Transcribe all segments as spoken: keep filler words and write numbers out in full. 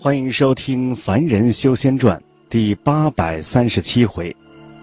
欢迎收听《凡人修仙传》第八百三十七回。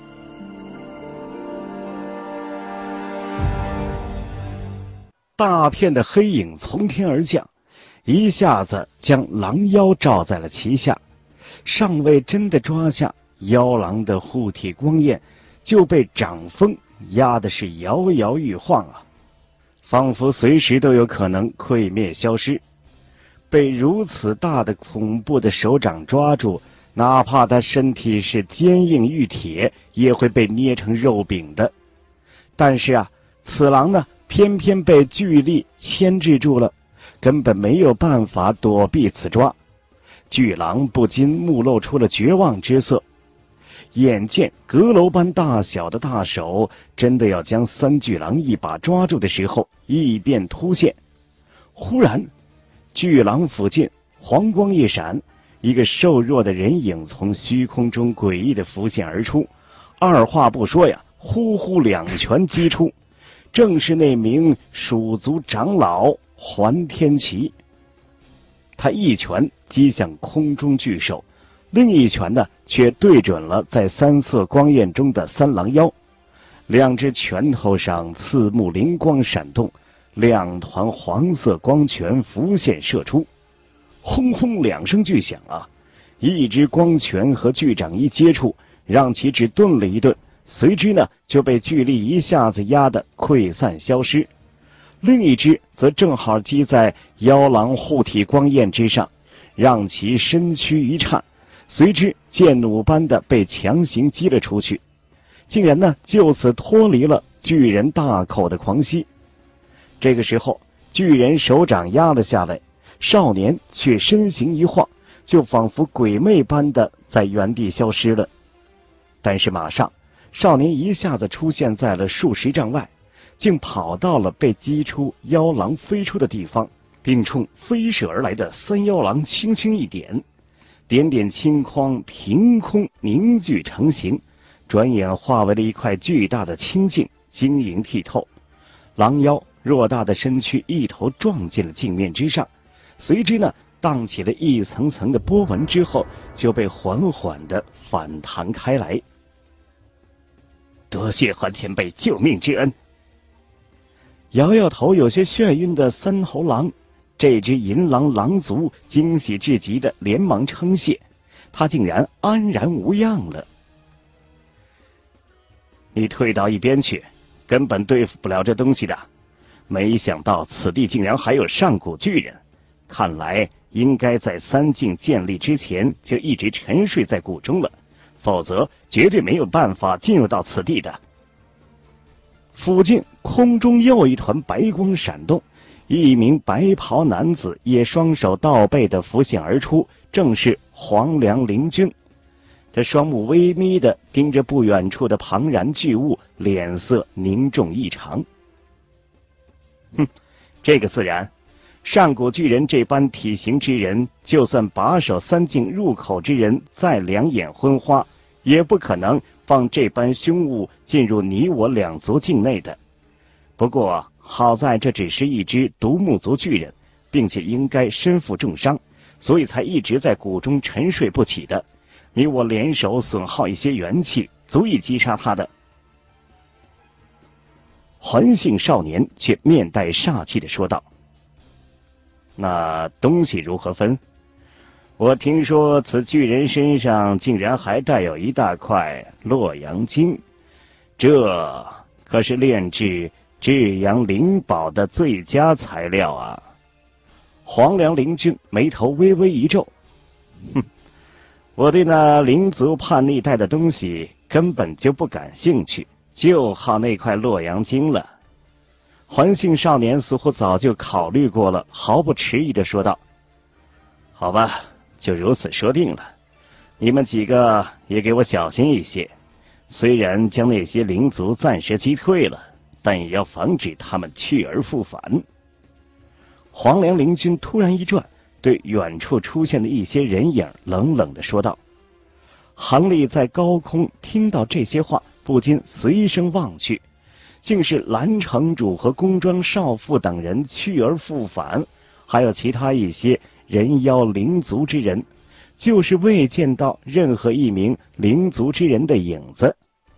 大片的黑影从天而降，一下子将狼妖罩在了其下，尚未真的抓下妖狼的护体光焰，就被掌风压的是摇摇欲晃啊，仿佛随时都有可能溃灭消失。被如此大的恐怖的手掌抓住，哪怕他身体是坚硬玉铁，也会被捏成肉饼的。但是啊，此狼呢，偏偏被巨力牵制住了，根本没有办法躲避此抓。巨狼不禁目露出了绝望之色，眼见阁楼般大小的大手真的要将三巨狼一把抓住的时候，异变突现。忽然巨狼附近黄光一闪，一个瘦弱的人影从虚空中诡异的浮现而出，二话不说呀，呼呼两拳击出，正是那名蜀族长老桓天齐。他一拳击向空中巨兽，另一拳呢却对准了在三色光焰中的三狼妖，两只拳头上刺目灵光闪动，两团黄色光拳浮现射出，轰轰两声巨响啊！一只光拳和巨掌一接触，让其只顿了一顿，随之呢就被巨力一下子压得溃散消失。另一只则正好击在妖狼护体光焰之上，让其身躯一颤，随之箭弩般的被强行击了出去，竟然呢就此脱离了巨人大口的狂吸。这个时候，巨人手掌压了下来，少年却身形一晃，就仿佛鬼魅般的在原地消失了。但是马上，少年一下子出现在了数十丈外，竟跑到了被击出妖狼飞出的地方，并冲飞射而来的三妖狼轻轻一点，点点青光凭空凝聚成形，转眼化为了一块巨大的青镜，晶莹剔透。狼妖偌大的身躯一头撞进了镜面之上，随之呢荡起了一层层的波纹，之后就被缓缓地反弹开来。多谢桓前辈救命之恩。摇摇头有些眩晕的三头狼，这只银狼狼族惊喜至极的连忙称谢，他竟然安然无恙了。你退到一边去，根本对付不了这东西的。没想到此地竟然还有上古巨人，看来应该在三境建立之前就一直沉睡在谷中了，否则绝对没有办法进入到此地的。附近空中又一团白光闪动，一名白袍男子也双手倒背的浮现而出，正是黄粱灵君。他双目微眯的盯着不远处的庞然巨物，脸色凝重异常。哼，这个自然，上古巨人这般体型之人，就算把守三境入口之人再两眼昏花，也不可能放这般凶物进入你我两族境内的。不过好在这只是一只独木族巨人，并且应该身负重伤，所以才一直在谷中沉睡不起的。你我联手损耗一些元气，足以击杀他的。桓姓少年却面带煞气地说道：那东西如何分？我听说此巨人身上竟然还带有一大块洛阳晶，这可是炼制至阳灵宝的最佳材料啊！黄粱灵君眉头微微一皱，哼，我对那灵族叛逆带的东西根本就不感兴趣，就好那块洛阳晶了。桓姓少年似乎早就考虑过了，毫不迟疑地说道：好吧，就如此说定了。你们几个也给我小心一些，虽然将那些灵族暂时击退了，但也要防止他们去而复返。黄粱灵君突然一转，对远处出现的一些人影冷冷地说道。韩立在高空听到这些话，不禁随声望去，竟是蓝城主和宫庄少妇等人去而复返，还有其他一些人妖灵族之人，就是未见到任何一名灵族之人的影子。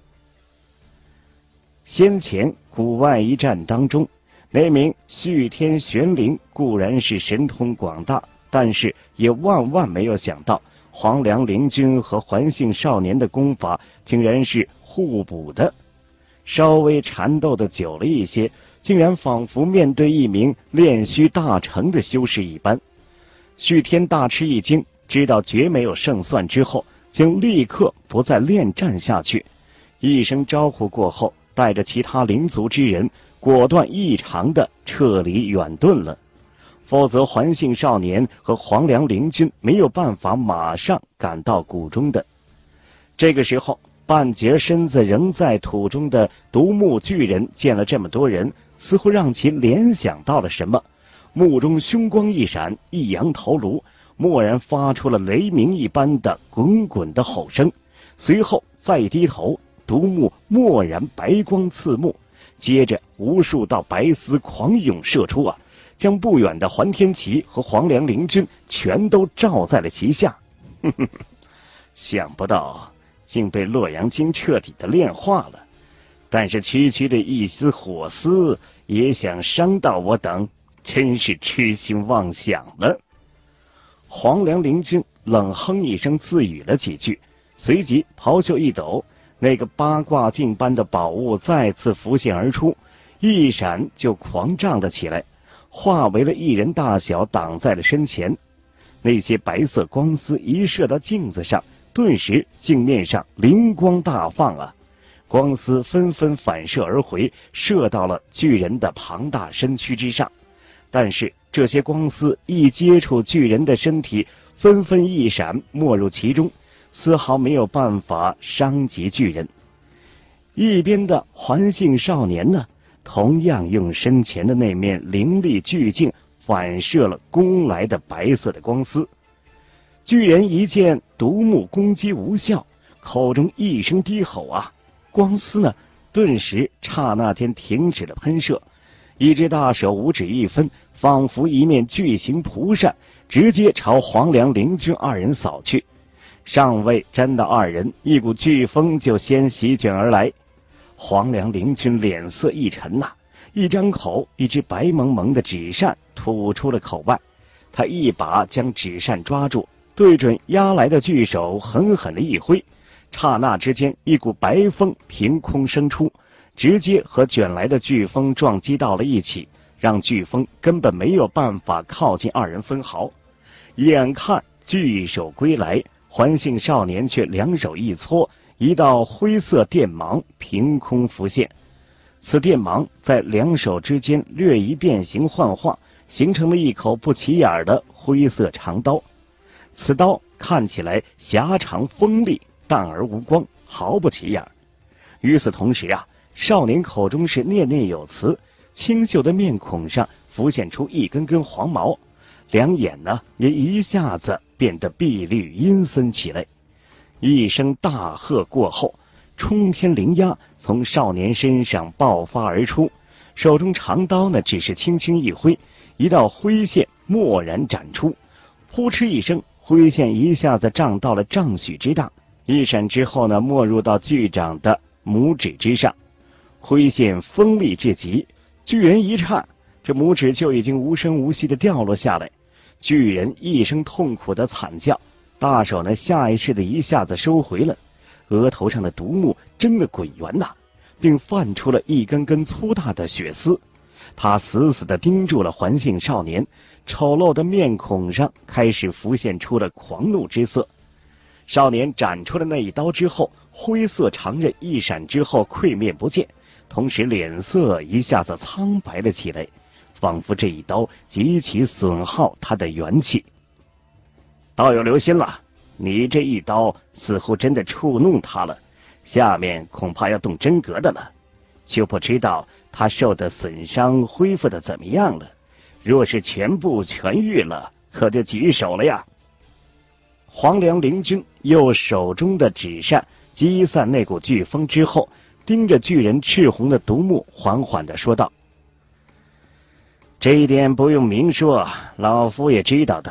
先前古外一战当中，那名续天玄灵固然是神通广大，但是也万万没有想到黄粱灵君和环杏少年的功法竟然是互补的，稍微缠斗的久了一些，竟然仿佛面对一名炼虚大成的修士一般。续天大吃一惊，知道绝没有胜算之后，竟立刻不再恋战下去，一声招呼过后，带着其他灵族之人果断异常的撤离远遁了。否则环杏少年和黄粱灵君没有办法马上赶到谷中的。这个时候，半截身子仍在土中的独目巨人见了这么多人，似乎让其联想到了什么，目中凶光一闪，一扬头颅，蓦然发出了雷鸣一般的滚滚的吼声，随后再低头，独目蓦然白光刺目，接着无数道白丝狂涌射出啊，将不远的环天齐和黄粱灵君全都罩在了其下。呵呵，想不到竟被洛阳金彻底的炼化了，但是区区的一丝火丝也想伤到我等，真是痴心妄想了。黄粱灵君冷哼一声，自语了几句，随即袍袖一抖，那个八卦镜般的宝物再次浮现而出，一闪就狂胀了起来，化为了一人大小，挡在了身前。那些白色光丝一射到镜子上，顿时镜面上灵光大放啊！光丝纷纷反射而回，射到了巨人的庞大身躯之上。但是这些光丝一接触巨人的身体，纷纷一闪，没入其中，丝毫没有办法伤及巨人。一边的环杏少年呢，同样用身前的那面凌厉巨镜反射了攻来的白色的光丝。巨人一见独目攻击无效，口中一声低吼啊，光丝呢顿时刹那间停止了喷射，一只大手五指一分，仿佛一面巨型蒲扇，直接朝黄粱灵君二人扫去。尚未沾到二人，一股飓风就先席卷而来。黄粱灵君脸色一沉呐、啊，一张口，一只白蒙蒙的纸扇吐出了口外，他一把将纸扇抓住，对准压来的巨手狠狠的一挥，刹那之间，一股白风凭空生出，直接和卷来的飓风撞击到了一起，让飓风根本没有办法靠近二人分毫。眼看巨手归来，环杏少年却两手一搓，一道灰色电芒凭空浮现。此电芒在两手之间略一变形幻化，形成了一口不起眼的灰色长刀。此刀看起来狭长锋利，淡而无光，毫不起眼。与此同时啊，少年口中是念念有词，清秀的面孔上浮现出一根根黄毛，两眼呢也一下子变得碧绿阴森起来。一声大喝过后，冲天灵鸦从少年身上爆发而出，手中长刀呢只是轻轻一挥，一道灰线蓦然展出，扑哧一声，灰线一下子胀到了丈许之大，一闪之后呢，没入到巨掌的拇指之上。灰线锋利至极，巨人一颤，这拇指就已经无声无息的掉落下来。巨人一声痛苦的惨叫，大手呢下意识的一下子收回了，额头上的独目睁得滚圆呐、啊，并泛出了一根根粗大的血丝。他死死地盯住了环杏少年，丑陋的面孔上开始浮现出了狂怒之色。少年斩出了那一刀之后，灰色长刃一闪之后溃灭不见，同时脸色一下子苍白了起来，仿佛这一刀极其损耗他的元气。道友留心了，你这一刀似乎真的触怒他了，下面恐怕要动真格的了，就不知道他受的损伤恢复的怎么样了。若是全部痊愈了，可就棘手了呀。黄粱灵君用手中的纸扇击散那股飓风之后，盯着巨人赤红的独目，缓缓地说道：这一点不用明说，老夫也知道的。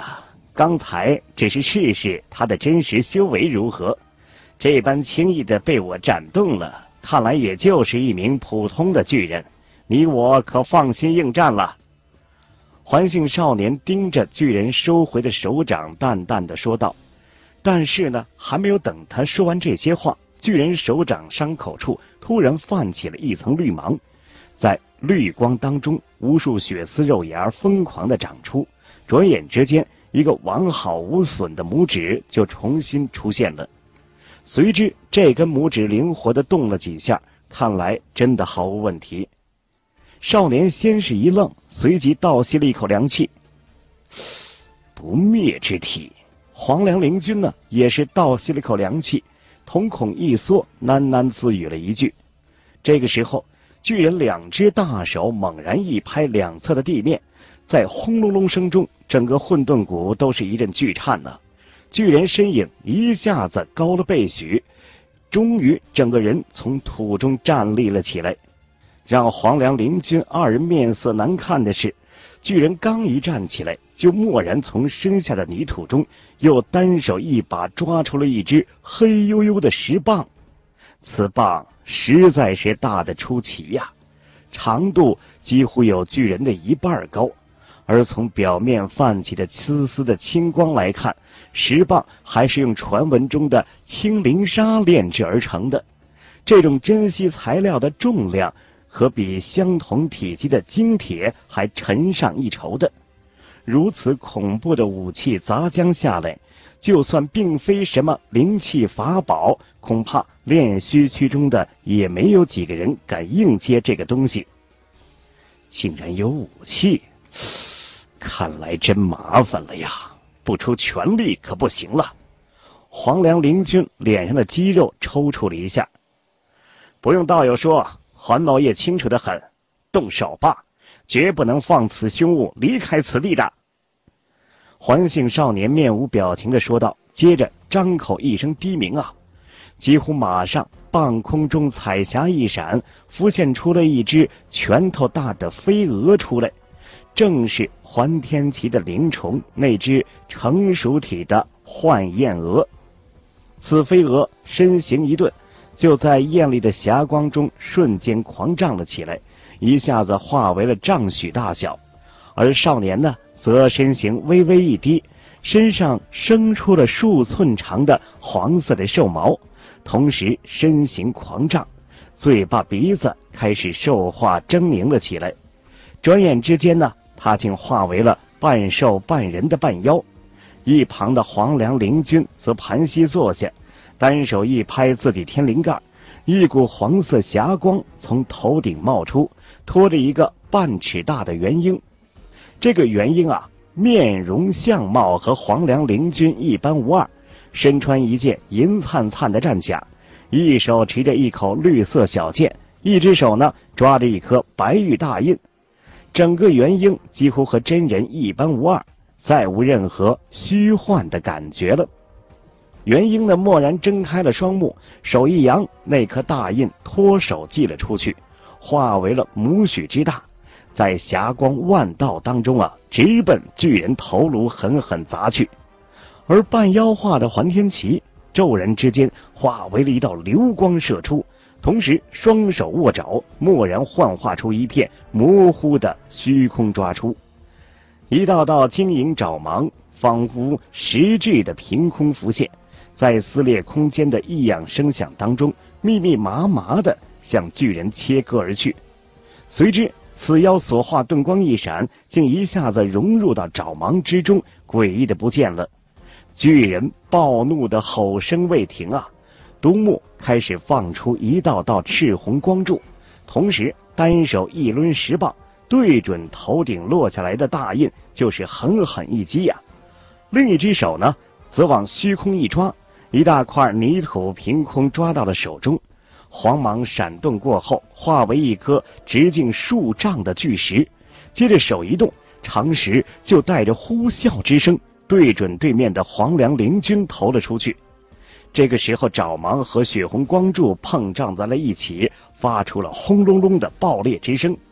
刚才只是试试他的真实修为如何，这般轻易的被我战动了，看来也就是一名普通的巨人，你我可放心应战了。环姓少年盯着巨人收回的手掌，淡淡的说道。但是呢，还没有等他说完这些话，巨人手掌伤口处突然泛起了一层绿芒，在绿光当中，无数血丝肉芽疯狂的长出，转眼之间，一个完好无损的拇指就重新出现了。随之，这根拇指灵活的动了几下，看来真的毫无问题。少年先是一愣，随即倒吸了一口凉气。不灭之体。黄粱灵君呢，也是倒吸了一口凉气，瞳孔一缩，喃喃自语了一句。这个时候，巨人两只大手猛然一拍两侧的地面，在轰隆隆声中，整个混沌谷都是一阵剧颤呢。巨人身影一下子高了倍许，终于整个人从土中站立了起来。让黄粱灵君二人面色难看的是，巨人刚一站起来，就蓦然从身下的泥土中又单手一把抓出了一只黑黝黝的石棒。此棒实在是大得出奇呀，长度几乎有巨人的一半高，而从表面泛起的丝丝的青光来看，石棒还是用传闻中的青灵砂炼制而成的。这种珍稀材料的重量可比相同体积的金铁还沉上一筹的。如此恐怖的武器砸将下来，就算并非什么灵气法宝，恐怕炼虚区中的也没有几个人敢硬接这个东西。竟然有武器，看来真麻烦了呀，不出全力可不行了。黄粱灵君脸上的肌肉抽搐了一下。不用道友说，环老爷清楚得很，动手吧，绝不能放此凶物离开此地的。环姓少年面无表情地说道，接着张口一声低鸣啊，几乎马上半空中彩霞一闪，浮现出了一只拳头大的飞蛾出来，正是环天奇的灵虫，那只成熟体的幻焰蛾。此飞蛾身形一顿，就在艳丽的霞光中瞬间狂胀了起来，一下子化为了丈许大小。而少年呢，则身形微微一低，身上生出了数寸长的黄色的兽毛，同时身形狂胀，嘴巴鼻子开始兽化狰狞了起来。转眼之间呢，他竟化为了半兽半人的半妖。一旁的黄粱灵君则盘膝坐下，单手一拍自己天灵盖，一股黄色霞光从头顶冒出，拖着一个半尺大的元婴。这个元婴啊，面容相貌和黄粱灵君一般无二，身穿一件银灿灿的战甲，一手持着一口绿色小剑，一只手呢抓着一颗白玉大印。整个元婴几乎和真人一般无二，再无任何虚幻的感觉了。元婴呢蓦然睁开了双目，手一扬，那颗大印脱手寄了出去，化为了母许之大，在霞光万道当中啊，直奔巨人头颅狠狠砸去。而半妖化的环天奇骤然之间化为了一道流光射出，同时双手握爪，蓦然幻化出一片模糊的虚空抓出，一道道晶莹爪芒仿佛实质的凭空浮现，在撕裂空间的异样声响当中，密密麻麻的向巨人切割而去。随之此妖所化遁光一闪，竟一下子融入到爪芒之中，诡异的不见了。巨人暴怒的吼声未停啊，独目开始放出一道道赤红光柱，同时单手一抡石棒，对准头顶落下来的大印就是狠狠一击呀、啊。另一只手呢，则往虚空一抓，一大块泥土凭空抓到了手中，黄芒闪动过后，化为一颗直径数丈的巨石，接着手一动，长石就带着呼啸之声对准对面的黄粱灵君投了出去。这个时候爪芒和血红光柱碰撞在了一起，发出了轰隆隆的爆裂之声，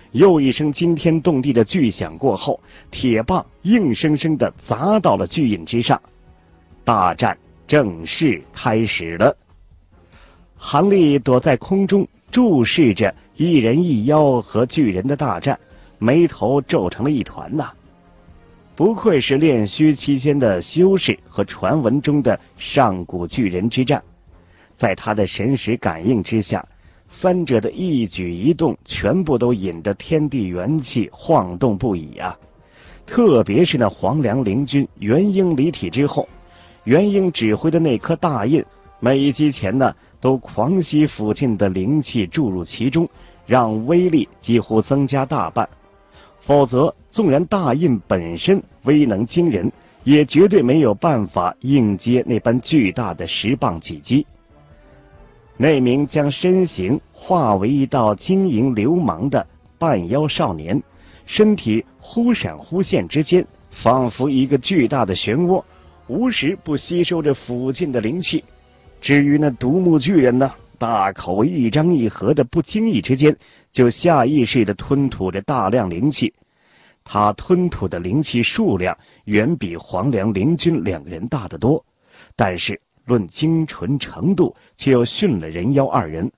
又一声惊天动地的巨响过后，铁棒硬生生地砸到了巨印之上。大战正式开始了。韩立躲在空中注视着一人一妖和巨人的大战，眉头皱成了一团呐、啊。不愧是炼虚期间的修士和传闻中的上古巨人之战，在他的神识感应之下，三者的一举一动全部都引得天地元气晃动不已啊！特别是那黄梁灵君元婴离体之后，元婴指挥的那颗大印，每一击前呢都狂吸附近的灵气注入其中，让威力几乎增加大半。否则，纵然大印本身威能惊人，也绝对没有办法应接那般巨大的石棒几击。那名将身形化为一道晶莹流芒的半妖少年，身体忽闪忽现之间，仿佛一个巨大的漩涡，无时不吸收着附近的灵气。至于那独目巨人呢，大口一张一合的，不经意之间就下意识地吞吐着大量灵气。他吞吐的灵气数量远比黄梁灵君两个人大得多，但是论精纯程度却又逊了人妖二人。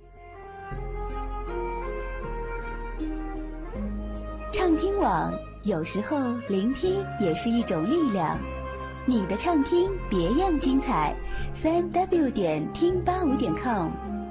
畅听网，有时候聆听也是一种力量。你的畅听别样精彩，三 w 点听八五点 com。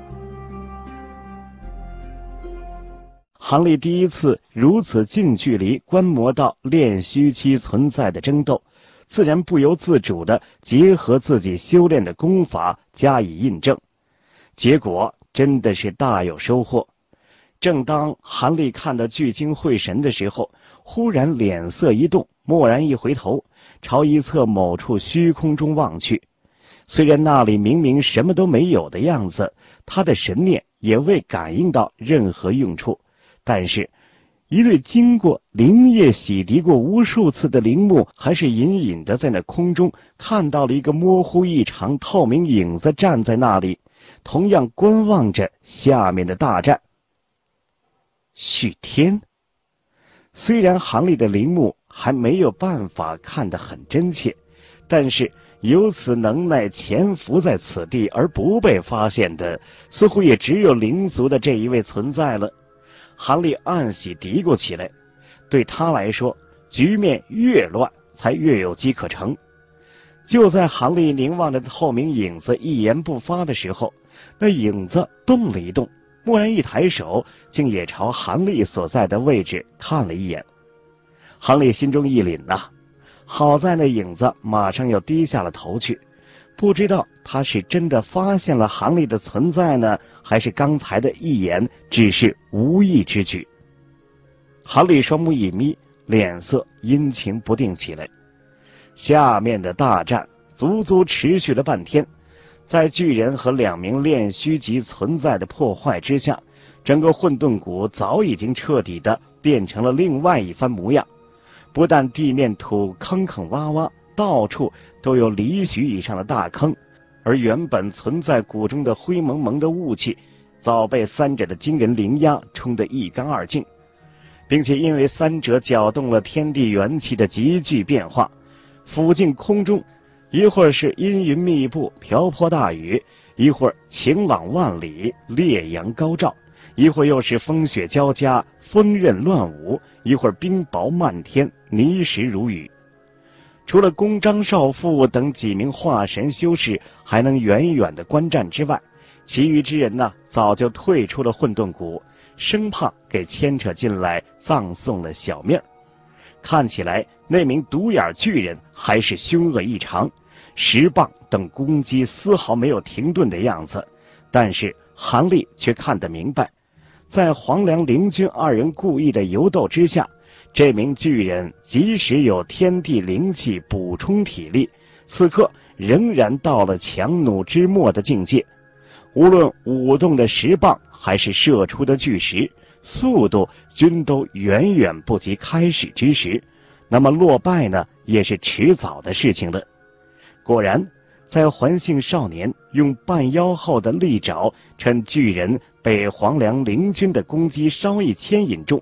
韩立第一次如此近距离观摩到炼虚期存在的争斗，自然不由自主地结合自己修炼的功法加以印证，结果真的是大有收获。正当韩立看得聚精会神的时候，忽然脸色一动，蓦然一回头，朝一侧某处虚空中望去。虽然那里明明什么都没有的样子，他的神念也未感应到任何用处，但是一对经过灵液洗涤过无数次的灵目，还是隐隐的在那空中看到了一个模糊异常透明影子站在那里，同样观望着下面的大战。续天。虽然韩立的灵目还没有办法看得很真切，但是有此能耐潜伏在此地而不被发现的，似乎也只有灵族的这一位存在了。韩立暗喜嘀咕起来，对他来说，局面越乱才越有机可乘。就在韩立凝望着透明影子一言不发的时候，那影子动了一动，蓦然一抬手，竟也朝韩立所在的位置看了一眼。韩立心中一凛呐、啊，好在那影子马上又低下了头去，不知道他是真的发现了韩立的存在呢，还是刚才的一眼只是无意之举。韩立双目一眯，脸色阴晴不定起来。下面的大战足足持续了半天，在巨人和两名炼虚级存在的破坏之下，整个混沌谷早已经彻底的变成了另外一番模样。不但地面土坑坑洼洼，到处都有离许以上的大坑，而原本存在谷中的灰蒙蒙的雾气，早被三者的惊人灵压冲得一干二净，并且因为三者搅动了天地元气的急剧变化，附近空中一会儿是阴云密布，瓢泼大雨，一会儿晴朗万里，烈阳高照，一会儿又是风雪交加，风刃乱舞，一会儿冰雹漫天，泥石如雨。除了公张少妇等几名化神修士还能远远的观战之外，其余之人呢，早就退出了混沌谷，生怕给牵扯进来葬送了小命。看起来那名独眼巨人还是凶恶异常，石棒等攻击丝毫没有停顿的样子，但是韩立却看得明白，在黄梁灵君二人故意的游斗之下，这名巨人即使有天地灵气补充体力，此刻仍然到了强弩之末的境界。无论舞动的石棒还是射出的巨石，速度均都远远不及开始之时，那么落败呢，也是迟早的事情了。果然，在环性少年用半妖后的利爪，趁巨人被黄梁灵君的攻击稍一牵引中，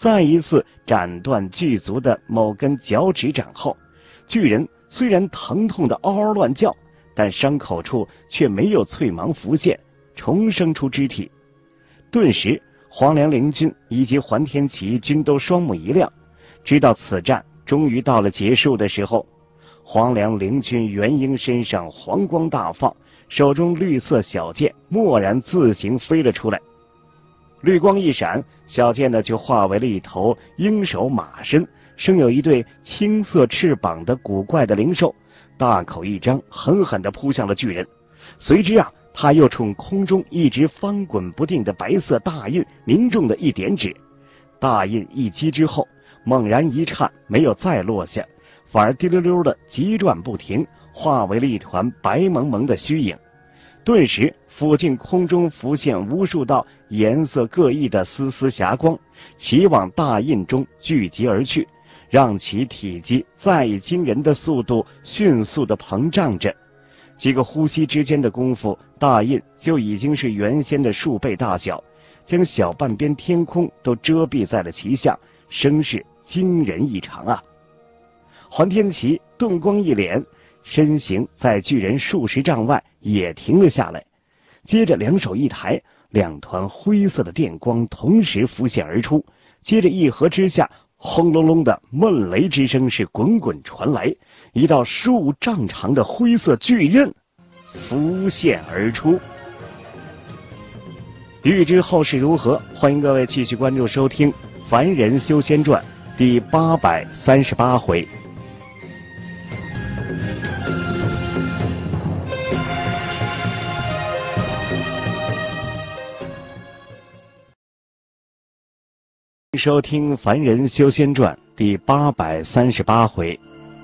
再一次斩断巨足的某根脚趾掌后，巨人虽然疼痛的嗷嗷乱叫，但伤口处却没有脆芒浮现，重生出肢体。顿时黄梁灵军以及桓天齐均都双目一亮，知道此战终于到了结束的时候。黄梁灵军元婴身上黄光大放，手中绿色小剑蓦然自行飞了出来，绿光一闪，小剑呢就化为了一头鹰首马身，生有一对青色翅膀的古怪的灵兽，大口一张，狠狠地扑向了巨人。随之啊，他又冲空中一直翻滚不定的白色大印凝重的一点指，大印一击之后，猛然一颤，没有再落下，反而滴溜溜的急转不停，化为了一团白蒙蒙的虚影。顿时附近空中浮现无数道颜色各异的丝丝霞光，齐往大印中聚集而去，让其体积再以惊人的速度迅速的膨胀着。几个呼吸之间的功夫，大印就已经是原先的数倍大小，将小半边天空都遮蔽在了其下，声势惊人异常啊！桓天齐顿光一脸，身形在巨人数十丈外也停了下来，接着两手一抬，两团灰色的电光同时浮现而出，接着一合之下，轰隆隆的闷雷之声是滚滚传来，一道数丈长的灰色巨刃浮现而出。欲知后事如何，欢迎各位继续关注收听《凡人修仙传》第八百三十八回。收听《凡人修仙传》第八百三十八回。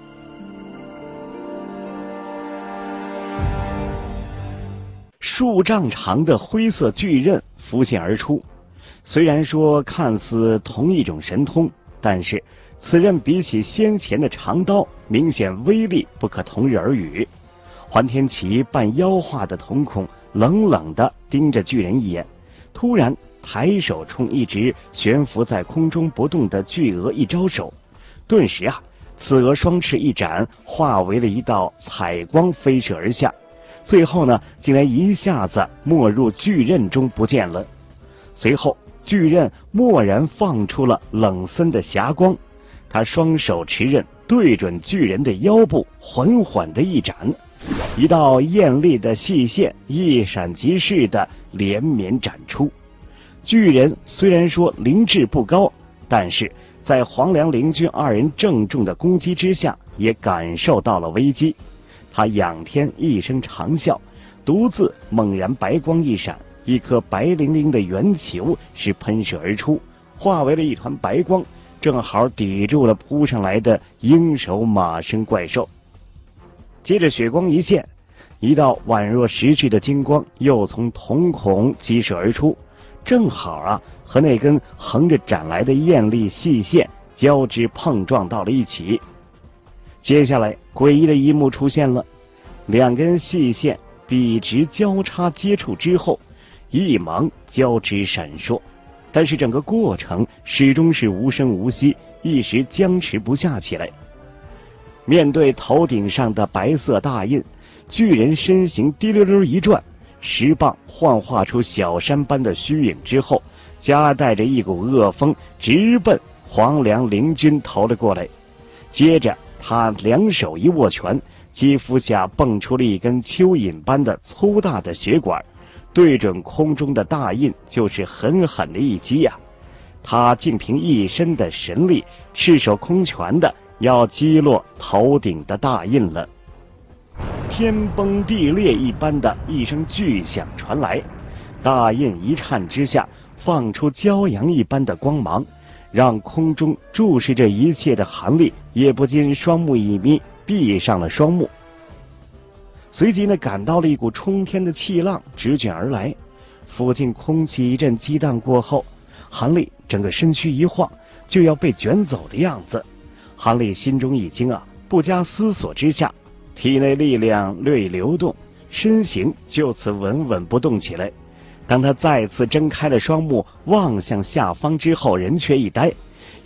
数丈长的灰色巨刃浮现而出，虽然说看似同一种神通，但是此刃比起先前的长刀，明显威力不可同日而语。桓天齐半妖化的瞳孔冷冷地盯着巨人一眼，突然抬手冲一直悬浮在空中不动的巨鹅一招手，顿时啊，此鹅双翅一展，化为了一道彩光飞射而下，最后呢，竟然一下子没入巨刃中不见了。随后巨刃蓦然放出了冷森的霞光，他双手持刃对准巨人的腰部缓缓的一斩，一道艳丽的细线一闪即逝的连绵斩出。巨人虽然说灵智不高，但是在黄梁灵军二人郑重的攻击之下，也感受到了危机。他仰天一声长啸，独自猛然白光一闪，一颗白灵灵的圆球是喷射而出，化为了一团白光，正好抵住了扑上来的鹰首马身怪兽。接着血光一现，一道宛若实质的金光又从瞳孔激射而出，正好啊和那根横着斩来的艳丽细线交织碰撞到了一起。接下来诡异的一幕出现了，两根细线笔直交叉接触之后，一芒交织闪烁，但是整个过程始终是无声无息，一时僵持不下起来。面对头顶上的白色大印，巨人身形滴溜溜一转，石棒幻化出小山般的虚影之后，夹带着一股恶风直奔黄梁灵军投了过来。接着他两手一握拳，肌肤下蹦出了一根蚯蚓般的粗大的血管，对准空中的大印就是狠狠的一击呀、啊！他竟凭一身的神力，赤手空拳的要击落头顶的大印了。天崩地裂一般的一声巨响传来，大印一颤之下，放出骄阳一般的光芒，让空中注视这一切的韩立也不禁双目一眯，闭上了双目。随即呢，感到了一股冲天的气浪直卷而来，附近空气一阵激荡过后，韩立整个身躯一晃，就要被卷走的样子。韩立心中一惊啊，不加思索之下，体内力量略流动，身形就此稳稳不动起来。当他再次睁开了双目望向下方之后，人却一呆，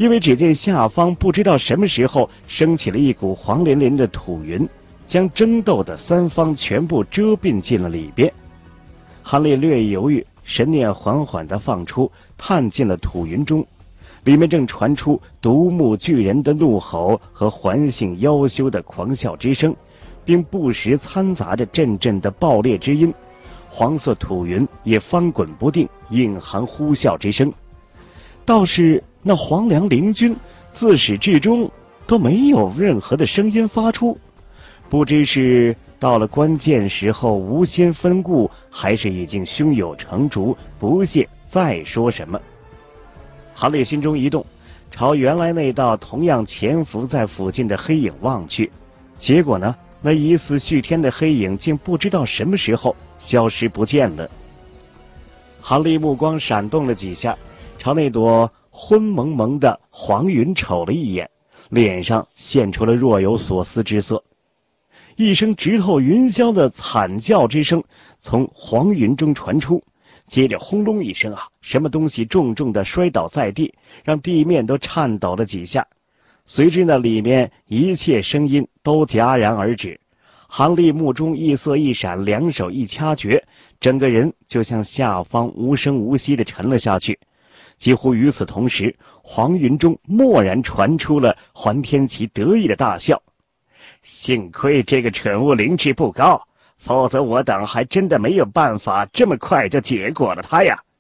因为只见下方不知道什么时候升起了一股黄连连的土云，将争斗的三方全部遮蔽进了里边。韩烈略犹豫，神念缓缓地放出，探进了土云中，里面正传出独目巨人的怒吼和环性妖修的狂笑之声，并不时掺杂着阵阵的爆裂之音。黄色土云也翻滚不定，隐含呼啸之声。倒是那黄梁灵君自始至终都没有任何的声音发出，不知是到了关键时候无心分顾，还是已经胸有成竹，不屑再说什么。韩烈心中一动，朝原来那道同样潜伏在附近的黑影望去，结果呢，那疑似续天的黑影竟不知道什么时候消失不见了。韩烈目光闪动了几下，朝那朵昏蒙蒙的黄云瞅了一眼，脸上现出了若有所思之色。一声直透云霄的惨叫之声从黄云中传出，接着轰隆一声啊，什么东西重重的摔倒在地，让地面都颤抖了几下。随之那里面一切声音都戛然而止。韩烈目中异色一闪，两手一掐诀，整个人就向下方无声无息地沉了下去。几乎与此同时，黄云中蓦然传出了桓天齐得意的大笑。幸亏这个蠢物灵智不高，否则我等还真的没有办法这么快就结果了他呀。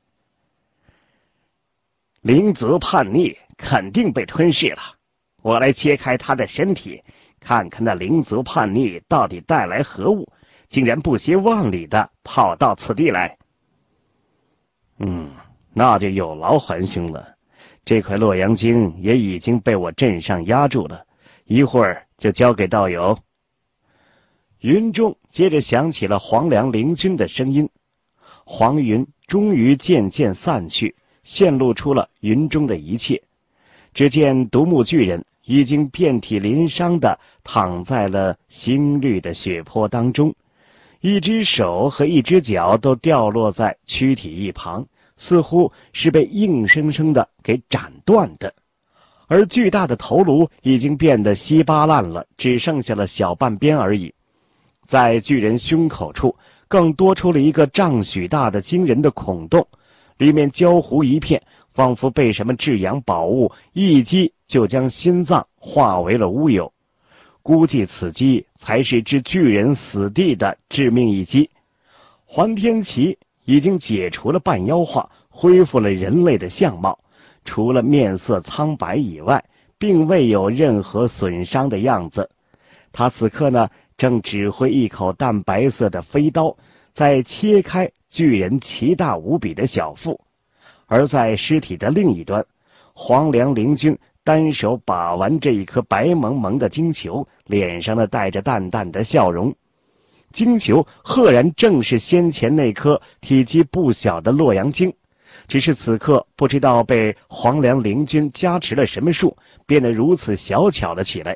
灵族叛逆，肯定被吞噬了。我来揭开他的身体，看看那灵族叛逆到底带来何物，竟然不惜万里的跑到此地来。嗯，那就有劳桓兄了。这块洛阳经也已经被我镇上压住了，一会儿就交给道友。云中接着响起了黄梁灵君的声音，黄云终于渐渐散去，现露出了云中的一切。只见独目巨人已经遍体鳞伤的躺在了新绿的血泊当中，一只手和一只脚都掉落在躯体一旁，似乎是被硬生生的给斩断的。而巨大的头颅已经变得稀巴烂了，只剩下了小半边而已。在巨人胸口处更多出了一个丈许大的惊人的孔洞，里面焦糊一片，仿佛被什么至阳宝物一击就将心脏化为了乌有。估计此击才是置巨人死地的致命一击。桓天齐已经解除了半妖化，恢复了人类的相貌，除了面色苍白以外，并未有任何损伤的样子。他此刻呢，正指挥一口淡白色的飞刀，在切开巨人奇大无比的小腹。而在尸体的另一端，黄梁灵君单手把玩这一颗白蒙蒙的金球，脸上呢带着淡淡的笑容。金球赫然正是先前那颗体积不小的洛阳晶，只是此刻不知道被黄梁灵君加持了什么术，变得如此小巧了起来。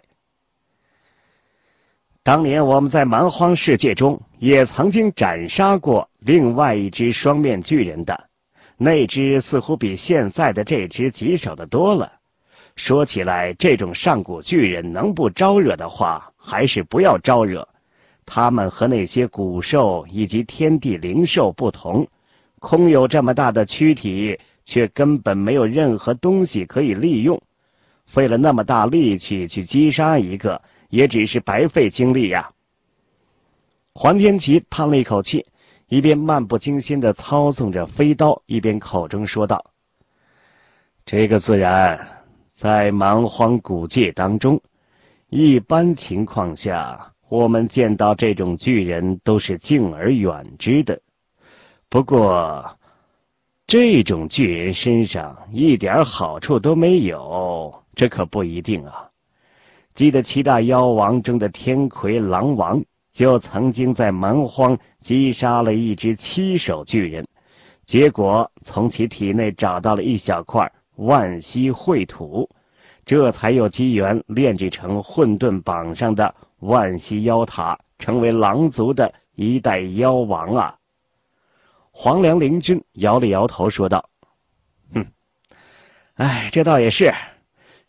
当年我们在蛮荒世界中也曾经斩杀过另外一只双面巨人的，那只似乎比现在的这只棘手的多了。说起来，这种上古巨人能不招惹的话，还是不要招惹。他们和那些古兽以及天地灵兽不同，空有这么大的躯体，却根本没有任何东西可以利用。费了那么大力气去击杀一个，也只是白费精力呀。桓天齐叹了一口气，一边漫不经心地操纵着飞刀，一边口中说道：这个自然，在蛮荒古界当中，一般情况下，我们见到这种巨人都是敬而远之的。不过，这种巨人身上一点好处都没有，这可不一定啊。记得七大妖王中的天魁狼王就曾经在蛮荒击杀了一只七手巨人，结果从其体内找到了一小块万息秽土，这才有机缘炼制成混沌榜上的万息妖塔，成为狼族的一代妖王啊。黄梁灵君摇了摇头说道：哼，哎，这倒也是，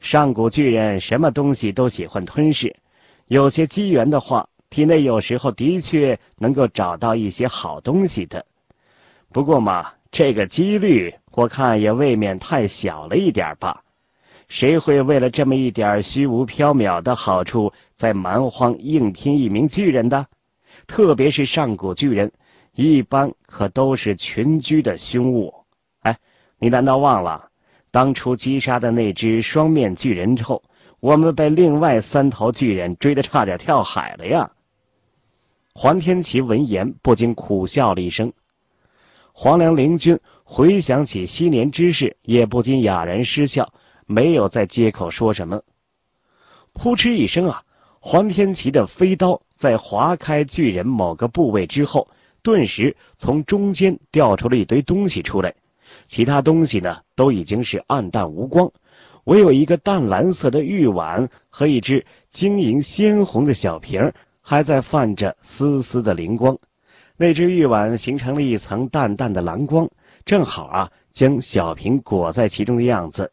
上古巨人什么东西都喜欢吞噬，有些机缘的话，体内有时候的确能够找到一些好东西的。不过嘛，这个几率我看也未免太小了一点吧。谁会为了这么一点虚无缥缈的好处，在蛮荒硬拼一名巨人的？特别是上古巨人，一般可都是群居的凶物。哎，你难道忘了当初击杀的那只双面巨人后，我们被另外三头巨人追得差点跳海了呀？黄天齐闻言不禁苦笑了一声。黄粱灵君回想起昔年之事，也不禁哑然失笑，没有再接口说什么。扑哧一声啊，黄天齐的飞刀在划开巨人某个部位之后，顿时从中间掉出了一堆东西出来，其他东西呢都已经是暗淡无光，唯有一个淡蓝色的玉碗和一只晶莹鲜红的小瓶还在泛着丝丝的灵光。那只玉碗形成了一层淡淡的蓝光，正好啊将小瓶裹在其中的样子。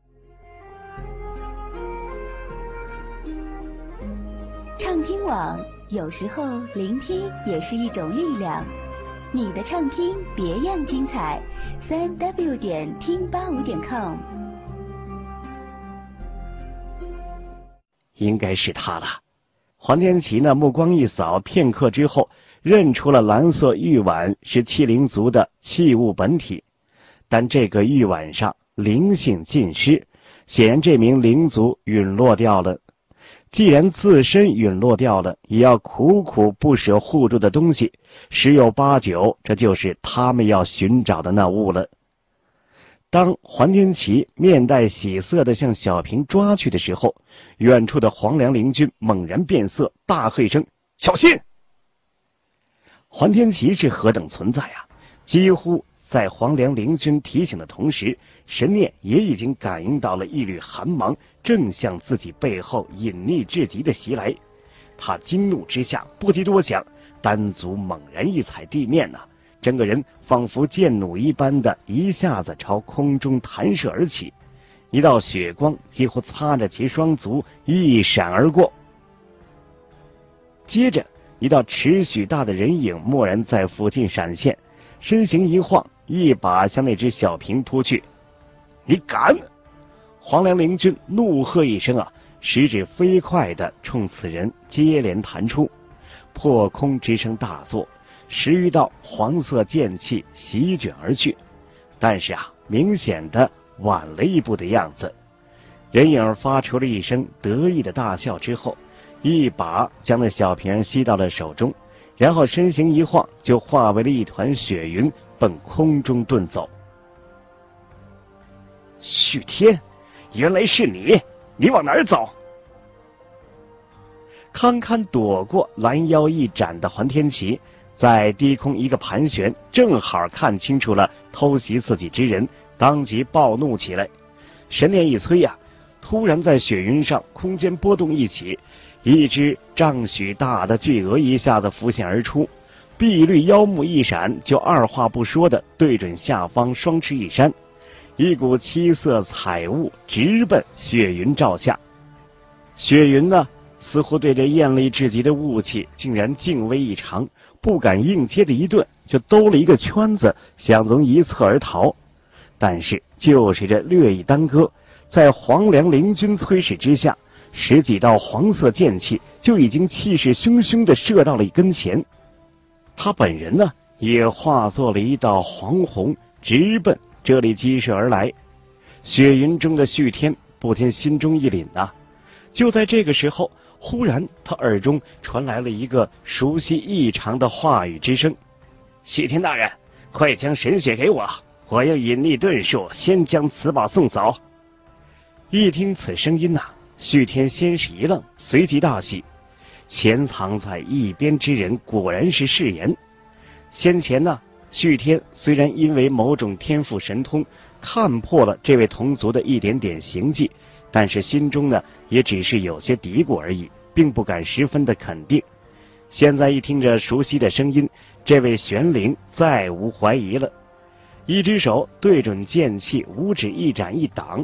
畅听网，有时候聆听也是一种力量。你的畅听别样精彩，三 w 点听八五点 com。 应该是他了。黄天齐呢，目光一扫，片刻之后，认出了蓝色玉碗是器灵族的器物本体，但这个玉碗上灵性尽失，显然这名灵族陨落掉了。既然自身陨落掉了，也要苦苦不舍护住的东西，十有八九这就是他们要寻找的那物了。当黄天齐面带喜色地向小瓶抓去的时候，远处的黄粱灵君猛然变色，大喝一声：“小心！”黄天齐是何等存在啊！几乎在黄粱灵君提醒的同时，神念也已经感应到了一缕寒芒正向自己背后隐匿至极的袭来。他惊怒之下不及多想，单足猛然一踩地面呐、啊，整个人仿佛箭弩一般的一下子朝空中弹射而起，一道血光几乎擦着其双足一闪而过。接着一道尺许大的人影蓦然在附近闪现，身形一晃，一把向那只小瓶扑去。你敢！黄粱灵君怒喝一声啊，食指飞快地冲此人接连弹出，破空之声大作，十余道黄色剑气席卷而去，但是啊，明显的晚了一步的样子。人影发出了一声得意的大笑之后，一把将那小瓶吸到了手中，然后身形一晃，就化为了一团血云，奔空中遁走。旭天，原来是你！你往哪儿走？堪堪躲过拦腰一斩的黄天齐，在低空一个盘旋，正好看清楚了偷袭自己之人，当即暴怒起来。神念一催呀、啊，突然在雪云上空间波动一起，一只丈许大的巨鹅一下子浮现而出，碧绿腰目一闪，就二话不说的对准下方双翅一扇，一股七色彩雾直奔雪云照下。雪云呢，似乎对这艳丽至极的雾气竟然敬畏异常，不敢硬接的一顿，就兜了一个圈子，想从一侧而逃。但是就是这略一耽搁，在黄粱灵君催使之下，十几道黄色剑气就已经气势汹汹地射到了一跟前。他本人呢，也化作了一道黄虹，直奔这里激射而来。雪云中的旭天不禁心中一凛啊！就在这个时候，忽然他耳中传来了一个熟悉异常的话语之声：“旭天大人，快将神血给我，我要隐匿遁术，先将此宝送走。”一听此声音呐、啊，旭天先是一愣，随即大喜。潜藏在一边之人果然是誓言。先前呢，旭天虽然因为某种天赋神通看破了这位同族的一点点行迹，但是心中呢也只是有些嘀咕而已，并不敢十分的肯定。现在一听着熟悉的声音，这位玄灵再无怀疑了，一只手对准剑气，五指一展一挡，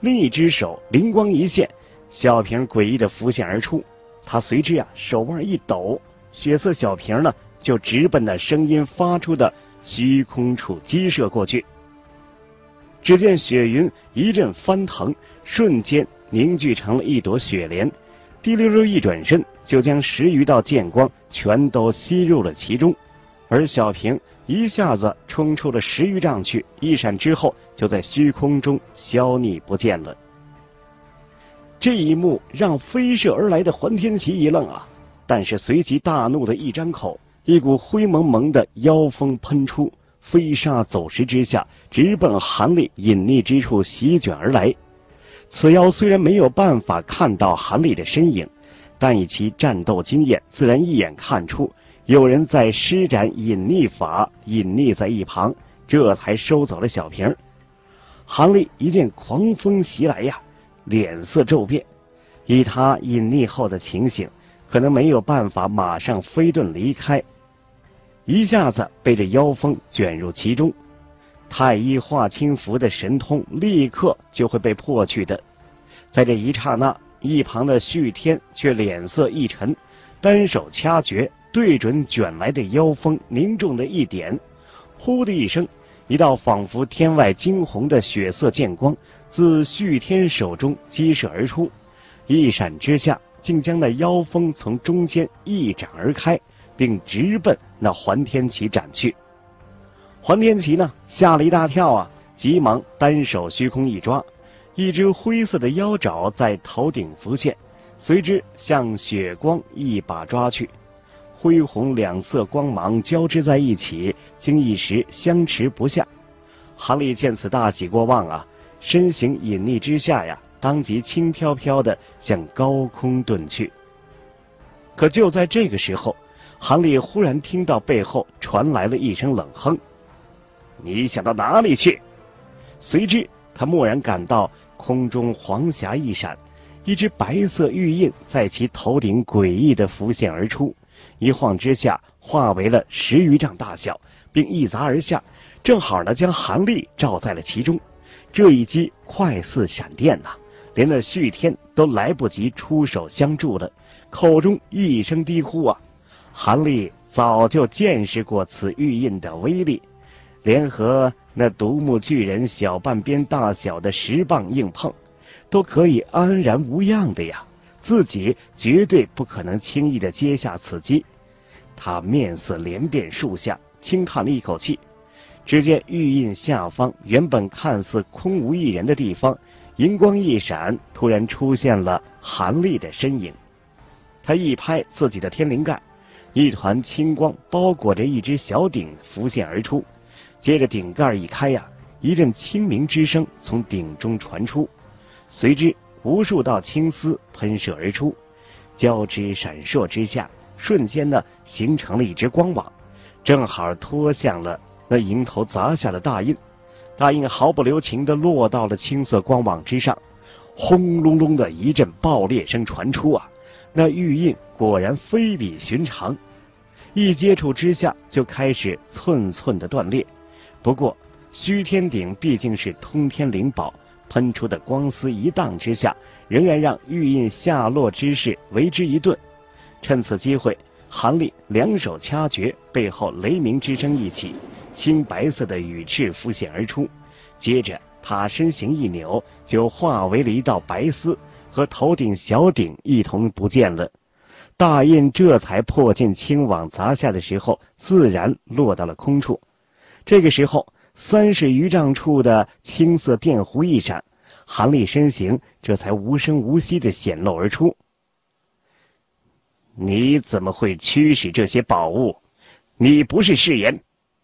另一只手灵光一现，小瓶诡异的浮现而出。他随之啊手腕一抖，血色小瓶呢就直奔那声音发出的虚空处击射过去。只见雪云一阵翻腾，瞬间凝聚成了一朵雪莲，滴溜溜一转身，就将十余道剑光全都吸入了其中。而小瓶一下子冲出了十余丈去，一闪之后就在虚空中消匿不见了。这一幕让飞射而来的桓天齐一愣啊，但是随即大怒的一张口，一股灰蒙蒙的妖风喷出，飞沙走石之下，直奔韩立隐匿之处席卷而来。此妖虽然没有办法看到韩立的身影，但以其战斗经验，自然一眼看出有人在施展隐匿法，隐匿在一旁，这才收走了小瓶。韩立一见狂风袭来呀，脸色骤变，以他隐匿后的情形，可能没有办法马上飞遁离开，一下子被这妖风卷入其中，太一化清符的神通立刻就会被破去的。在这一刹那，一旁的旭天却脸色一沉，单手掐诀，对准卷来的妖风凝重的一点，呼的一声，一道仿佛天外惊鸿的血色剑光自旭天手中激射而出，一闪之下，竟将那妖风从中间一展而开，并直奔那桓天齐斩去。桓天齐呢，吓了一大跳啊，急忙单手虚空一抓，一只灰色的妖爪在头顶浮现，随之向血光一把抓去。灰红两色光芒交织在一起，经一时相持不下。韩立见此大喜过望啊，身形隐匿之下呀，当即轻飘飘的向高空遁去。可就在这个时候，韩立忽然听到背后传来了一声冷哼：“你想到哪里去？”随之他蓦然感到空中黄霞一闪，一只白色玉印在其头顶诡异的浮现而出，一晃之下化为了十余丈大小，并一砸而下，正好呢将韩立罩在了其中。这一击快似闪电呐、啊，连那旭天都来不及出手相助了，口中一声低呼啊！韩立早就见识过此玉印的威力，联合那独木巨人小半边大小的石棒硬碰，都可以安然无恙的呀，自己绝对不可能轻易的接下此击。他面色连变数下，轻叹了一口气。只见玉印下方原本看似空无一人的地方，银光一闪，突然出现了韩立的身影。他一拍自己的天灵盖，一团青光包裹着一只小鼎浮现而出，接着鼎盖一开呀，一阵清明之声从鼎中传出，随之无数道青丝喷射而出，交织闪烁之下，瞬间呢形成了一只光网，正好拖向了那迎头砸下的大印。大印毫不留情地落到了青色光网之上，轰隆隆的一阵爆裂声传出啊！那玉印果然非比寻常，一接触之下就开始寸寸的断裂。不过虚天鼎毕竟是通天灵宝，喷出的光丝一荡之下，仍然让玉印下落之势为之一顿。趁此机会，韩立两手掐诀，背后雷鸣之声一起，青白色的羽翅浮现而出，接着他身形一扭，就化为了一道白丝，和头顶小鼎一同不见了。大印这才破进青网砸下的时候，自然落到了空处。这个时候，三十余丈处的青色电弧一闪，韩立身形这才无声无息地显露而出。你怎么会驱使这些宝物？你不是誓言？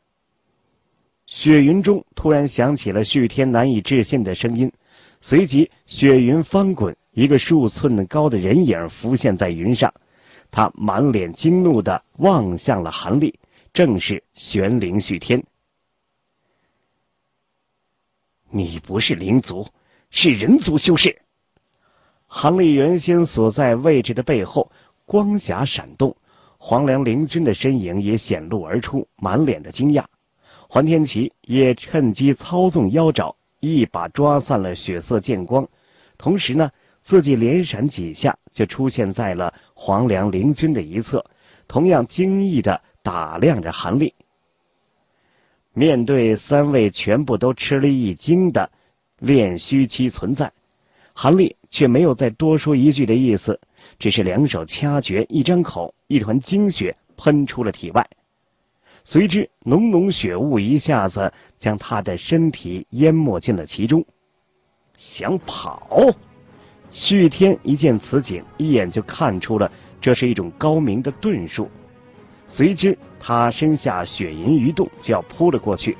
雪云中突然响起了旭天难以置信的声音，随即雪云翻滚，一个数寸高的人影浮现在云上，他满脸惊怒地望向了韩立，正是玄灵旭天。你不是灵族，是人族修士。韩立原先所在位置的背后光霞闪动，黄粱灵君的身影也显露而出，满脸的惊讶。桓天齐也趁机操纵妖爪， 一把抓散了血色剑光，同时呢，自己连闪几下就出现在了黄梁灵君的一侧，同样惊异地打量着韩立。面对三位全部都吃了一惊的炼虚期存在，韩立却没有再多说一句的意思，只是两手掐诀，一张口，一团精血喷出了体外，随之浓浓血雾一下子将他的身体淹没进了其中。想跑？旭天一见此景，一眼就看出了这是一种高明的遁术，随之他身下血银余动，就要扑了过去。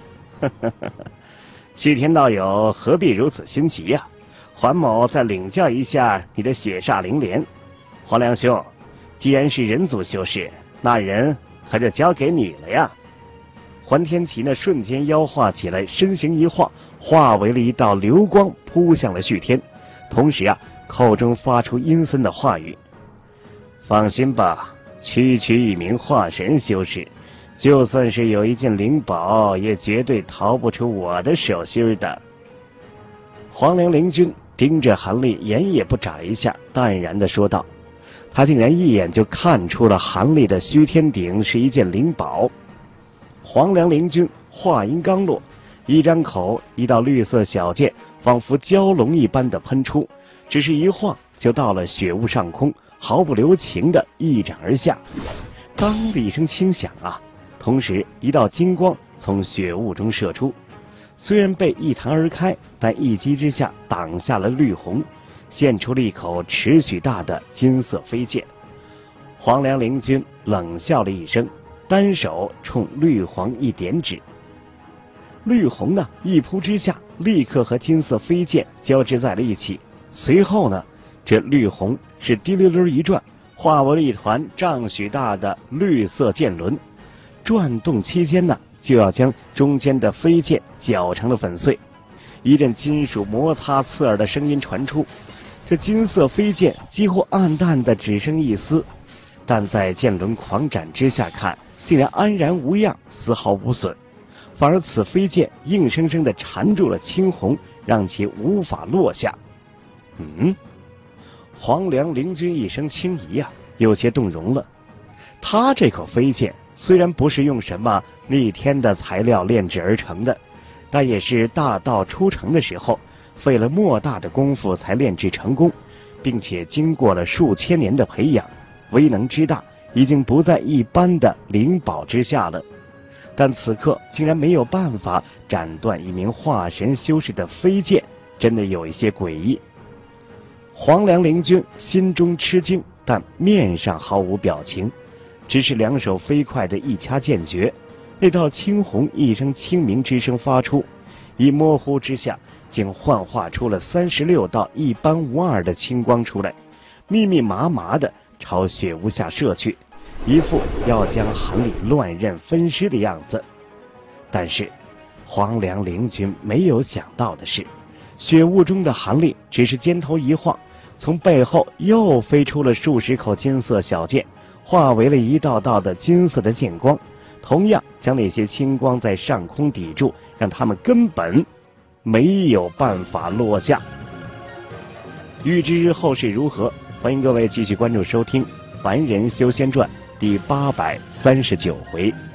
旭天道友何必如此心急呀、啊？还某再领教一下你的血煞灵莲。黄良兄，既然是人族修士，那人可就交给你了呀。桓天齐呢瞬间妖化起来，身形一晃，化为了一道流光，扑向了旭天，同时啊，口中发出阴森的话语：放心吧，区区一名化神修士，就算是有一件灵宝，也绝对逃不出我的手心的。黄梁灵君盯着韩立，眼也不眨一下，淡然地说道。他竟然一眼就看出了韩立的虚天鼎是一件灵宝。黄梁灵君话音刚落，一张口，一道绿色小剑仿佛蛟龙一般的喷出，只是一晃就到了血雾上空，毫不留情的一掌而下。当的一声轻响啊，同时一道金光从血雾中射出，虽然被一弹而开，但一击之下挡下了绿红，现出了一口尺许大的金色飞剑。黄梁灵君冷笑了一声，单手冲绿黄一点指，绿红呢一扑之下，立刻和金色飞剑交织在了一起。随后呢，这绿红是滴溜溜一转，化为了一团丈许大的绿色剑轮，转动期间呢，就要将中间的飞剑搅成了粉碎。一阵金属摩擦刺耳的声音传出，这金色飞剑几乎暗淡的只剩一丝，但在剑轮狂斩之下看，竟然安然无恙，丝毫无损，反而此飞剑硬生生的缠住了青红，让其无法落下。嗯，黄梁灵君一声轻疑啊，有些动容了。他这口飞剑虽然不是用什么逆天的材料炼制而成的，但也是大道初成的时候费了莫大的功夫才炼制成功，并且经过了数千年的培养，威能之大已经不在一般的灵宝之下了。但此刻竟然没有办法斩断一名化神修士的飞剑，真的有一些诡异。黄梁灵君心中吃惊，但面上毫无表情，只是两手飞快的一掐剑诀，那道青红一声清明之声发出，一模糊之下竟幻化出了三十六道一般无二的青光出来，密密麻麻的朝血雾下射去，一副要将韩立乱刃分尸的样子。但是黄梁灵君没有想到的是，血雾中的韩立只是肩头一晃，从背后又飞出了数十口金色小剑，化为了一道道的金色的剑光，同样将那些青光在上空抵住，让他们根本没有办法落下。欲知后事如何，欢迎各位继续关注收听《凡人修仙传》第八百三十九回。